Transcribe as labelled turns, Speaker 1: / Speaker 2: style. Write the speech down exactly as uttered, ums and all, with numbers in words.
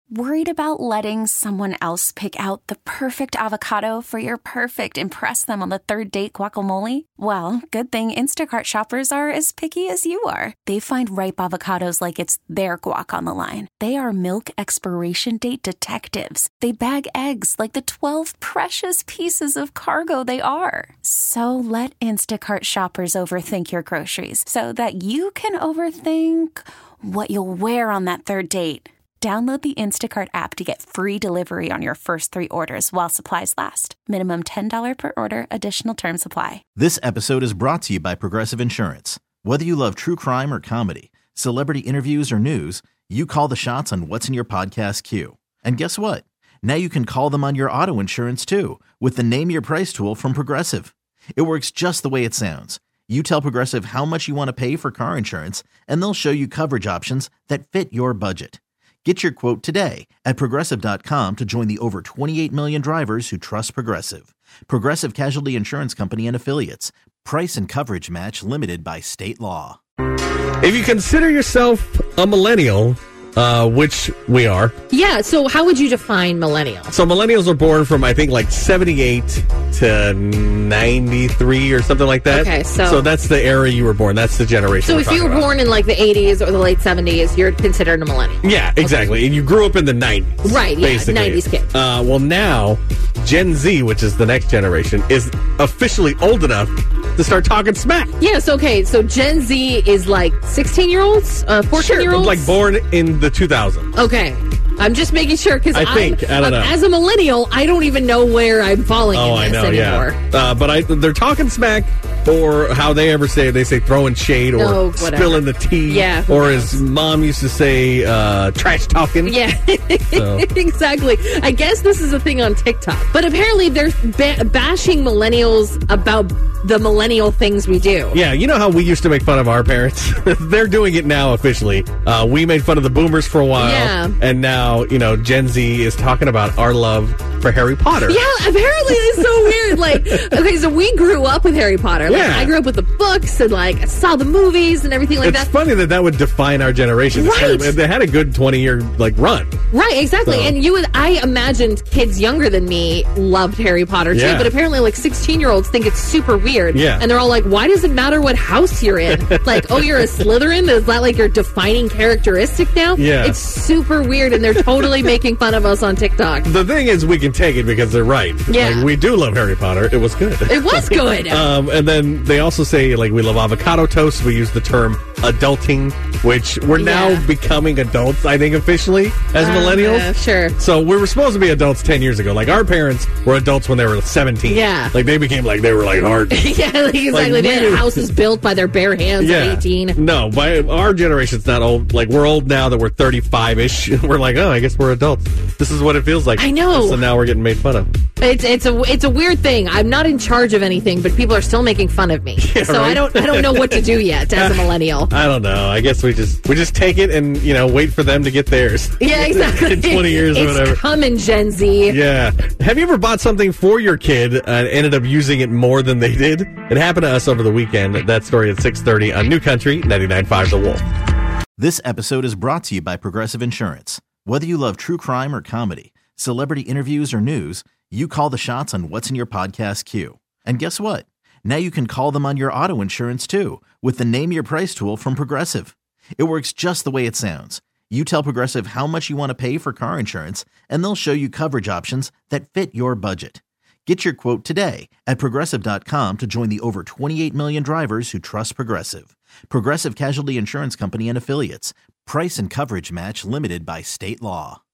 Speaker 1: Worried about letting someone else pick out the perfect avocado for your perfect impress them on the third date guacamole? Well, good thing Instacart shoppers are as picky as you are. They find ripe avocados like it's their guac on the line. They are milk expiration date detectives. They bag eggs like the twelve precious pieces of cargo they are. So let Instacart shoppers overthink your groceries so that you can overthink what you'll wear on that third date. Download the Instacart app to get free delivery on your first three orders while supplies last. Minimum ten dollars per order. Additional terms apply.
Speaker 2: This episode is brought to you by Progressive Insurance. Whether you love true crime or comedy, celebrity interviews or news, you call the shots on what's in your podcast queue. And guess what? Now you can call them on your auto insurance too with the Name Your Price tool from Progressive. It works just the way it sounds. You tell Progressive how much you want to pay for car insurance, and they'll show you coverage options that fit your budget. Get your quote today at Progressive dot com to join the over twenty-eight million drivers who trust Progressive. Progressive Casualty Insurance Company and Affiliates. Price and coverage match limited by state law.
Speaker 3: If you consider yourself a millennial, uh, which we are.
Speaker 4: Yeah, so how would you define millennial?
Speaker 3: So millennials are born from, I think, like seventy-eight to ninety-three or something like that.
Speaker 4: Okay, so...
Speaker 3: So that's the era you were born. That's the generation
Speaker 4: So
Speaker 3: we're
Speaker 4: if you were
Speaker 3: about.
Speaker 4: born in like the eighties or the late seventies, you're considered a millennial.
Speaker 3: Yeah, exactly. Okay. And you grew up in the nineties.
Speaker 4: Right, yeah,
Speaker 3: basically.
Speaker 4: nineties kid.
Speaker 3: Uh, well, now, Gen Z, which is the next generation, is officially old enough to start talking smack.
Speaker 4: Yes, okay, so Gen Z is like sixteen-year-olds, uh, fourteen-year-olds?
Speaker 3: Sure, like born in the two thousands.
Speaker 4: Okay. I'm just making sure because
Speaker 3: I think, I don't know.
Speaker 4: As a millennial, I don't even know where I'm falling
Speaker 3: oh,
Speaker 4: in this
Speaker 3: I know,
Speaker 4: anymore.
Speaker 3: Yeah. Uh, but I, they're talking smack, or how they ever say it, they say throwing shade or
Speaker 4: no,
Speaker 3: spilling the tea.
Speaker 4: Yeah.
Speaker 3: Or as mom used to say, uh, trash talking.
Speaker 4: Yeah, so. Exactly. I guess this is a thing on TikTok. But apparently they're ba- bashing millennials about the millennial things we do.
Speaker 3: Yeah, you know how we used to make fun of our parents? They're doing it now officially. Uh, we made fun of the boomers for a while.
Speaker 4: Yeah.
Speaker 3: And now, you know, Gen Z is talking about our love for Harry Potter.
Speaker 4: Yeah, apparently it's so weird. Like, okay, so we grew up with Harry Potter. Like,
Speaker 3: yeah.
Speaker 4: I grew up with the books and, like, I saw the movies and everything like
Speaker 3: it's
Speaker 4: that.
Speaker 3: It's funny that that would define our generation.
Speaker 4: Right.
Speaker 3: They had a good twenty-year, like, run.
Speaker 4: Right, exactly. So. And you would, I imagined kids younger than me loved Harry Potter, too.
Speaker 3: Yeah.
Speaker 4: But apparently, like, sixteen-year-olds think it's super weird.
Speaker 3: Yeah.
Speaker 4: And they're all like, why does it matter what house you're in? Like, oh, you're a Slytherin? Is that, like, your defining characteristic now?
Speaker 3: Yeah.
Speaker 4: It's super weird, and they're totally making fun of us on TikTok.
Speaker 3: The thing is, we can take it because they're right.
Speaker 4: Yeah.
Speaker 3: Like, we do love Harry Potter. It was good.
Speaker 4: It was good.
Speaker 3: um, and then they also say, like, we love avocado toast. We use the term adulting, which we're now
Speaker 4: yeah.
Speaker 3: becoming adults, I think, officially, as uh, millennials.
Speaker 4: Uh, sure.
Speaker 3: So we were supposed to be adults ten years ago. Like, our parents were adults when they were seventeen.
Speaker 4: Yeah.
Speaker 3: Like, they became, like, they were, like, hard.
Speaker 4: yeah, like, exactly. Like, they had houses built by their bare hands
Speaker 3: yeah.
Speaker 4: at eighteen.
Speaker 3: No, by our generation's not old. Like, we're old now that we're thirty-five-ish. We're like, oh, I guess we're adults. This is what it feels like.
Speaker 4: I know.
Speaker 3: So now we're getting made fun of.
Speaker 4: It's it's a it's a weird thing. I'm not in charge of anything, but people are still making fun of me.
Speaker 3: Yeah,
Speaker 4: so
Speaker 3: right?
Speaker 4: I don't I don't know what to do yet as a millennial.
Speaker 3: I don't know. I guess we just we just take it and, you know, wait for them to get theirs.
Speaker 4: Yeah, exactly.
Speaker 3: In twenty years or
Speaker 4: it's
Speaker 3: whatever.
Speaker 4: It's coming, Gen Z.
Speaker 3: Yeah. Have you ever bought something for your kid and ended up using it more than they did? It happened to us over the weekend. That story at six thirty on New Country ninety-nine point five The Wolf.
Speaker 2: This episode is brought to you by Progressive Insurance. Whether you love true crime or comedy, celebrity interviews or news, you call the shots on what's in your podcast queue. And guess what? Now you can call them on your auto insurance too with the Name Your Price tool from Progressive. It works just the way it sounds. You tell Progressive how much you want to pay for car insurance, and they'll show you coverage options that fit your budget. Get your quote today at Progressive dot com to join the over twenty-eight million drivers who trust Progressive. Progressive Casualty Insurance Company and Affiliates. Price and coverage match limited by state law.